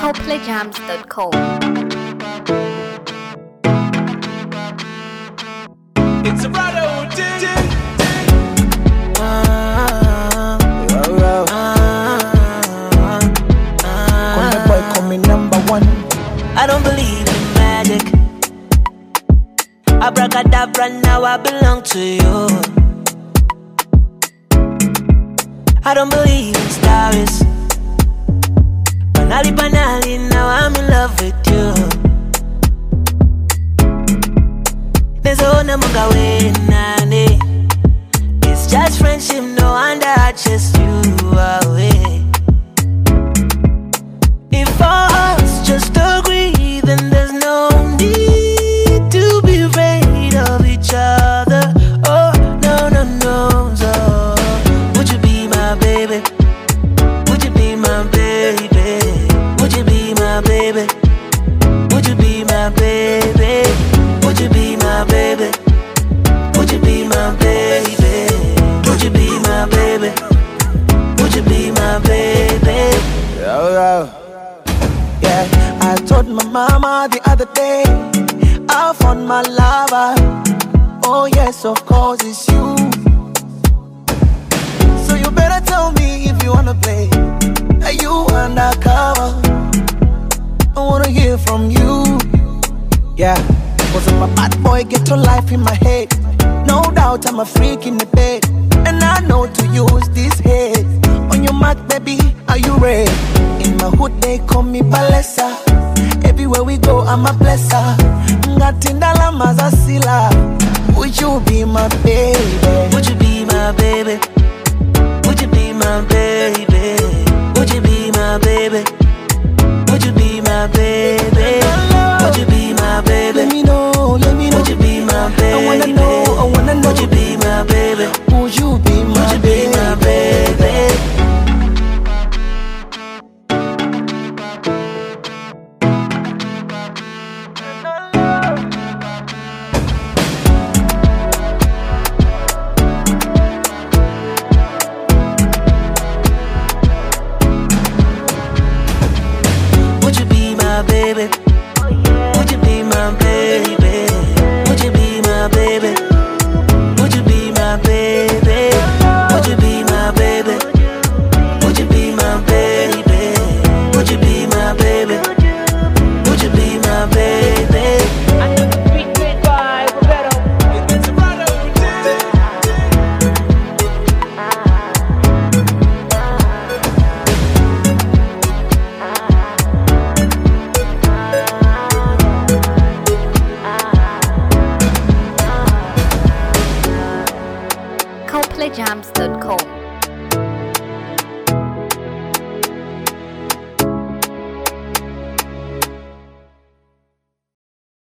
ColdPlayJams.com. It's a brother who did it. Call me boy, call me number one. I don't believe in magic. Abracadabra, now I belong to you. I don't believe in stars. Banali, banali, now I'm in love with you. There's a whole number way, nani. It's just friendship, no wonder I chase you away. If us just agree, then there's no need to be afraid of each other. Oh, no, no, no, so would you be my baby? Would you be my baby? Would you be my baby? Would you be my baby? Would you be my baby? Would you be my baby? Would you be my baby? Would you be my baby? Yeah, I told my mama the other day I found my lover. Oh yes, of course it's you. So you better tell me if you wanna play. Are you undercover? I wanna hear from you. Yeah, cause I'm a bad boy, get your life in my head. No doubt I'm a freak in the bed, and I know to use this head. On your mark, baby, are you ready? In my hood, they call me Balesa. Everywhere we go, I'm a blesser. Ngatindala mazasila. Would you be my baby? Would you be my baby? Would you be my baby? Would you be my baby? Would you be my baby? Would you be my baby? Let me know, let me know. Would you be my baby? I wanna know, I wanna know. Would you be my baby? Would you be my Would you be my baby? Would you be my baby? Would you be my baby? Would you be my baby? Would you be my baby? Would you be my baby? Would you be my baby? Would you be my baby? Would you be my baby? It's a brother who did it. ColdPlayJams.com.